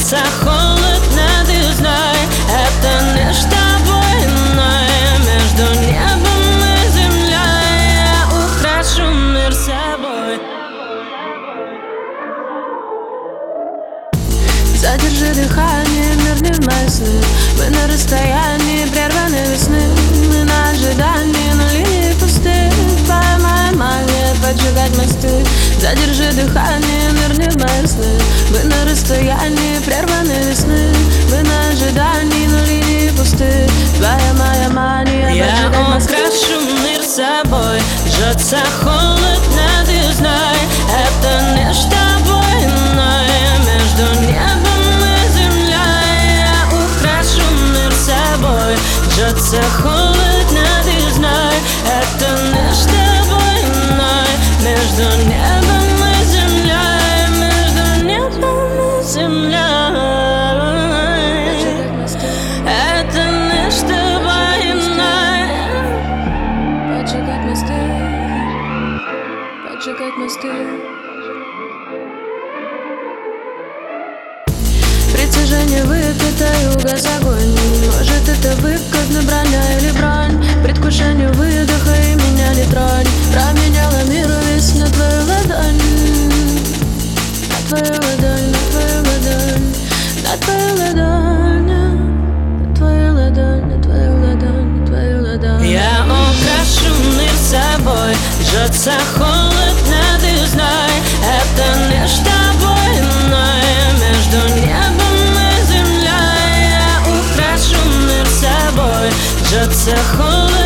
Жжется холодно, ты знай, это не с тобой иное. Между небом и землей я украшу мир собой. Задержи дыхание, мир не в мои сны. Мы на расстоянии прерванной весны. Мы на ожидании, на линии пустых. Твоя моя мания поджигать мосты. Задержи дыхание, мир не в мои сны. Мы на расстоянии прерванной весны. Мы на ожидании, на линии пустых. Твоя моя мания я украшу мир собой. Жжется холодно, ты знай, это не с тобой иное. Между небом и землей я украшу мир собой. Жжется холодно, ты знай, это не с тобой иное. Между небом и землей, между небом и землей, это не с тобой иное. поджигать мосты, поджигать мосты. Притяжение выпито и угас огонь. Может, это выгодно, броня или бронь. Предвкушение выдоха и меня не тронь. Променяла мир весь на твою ладонь. На твою ладонь, на твою ладонь. На твою ладонь, на твою ладонь, на твою ладонь, на твою ладонь. Я украшу мир собой. Жжется холодно, ты знай, это не с тобой иное. Между небом и землей я украшу мир собой. Жжется холодно.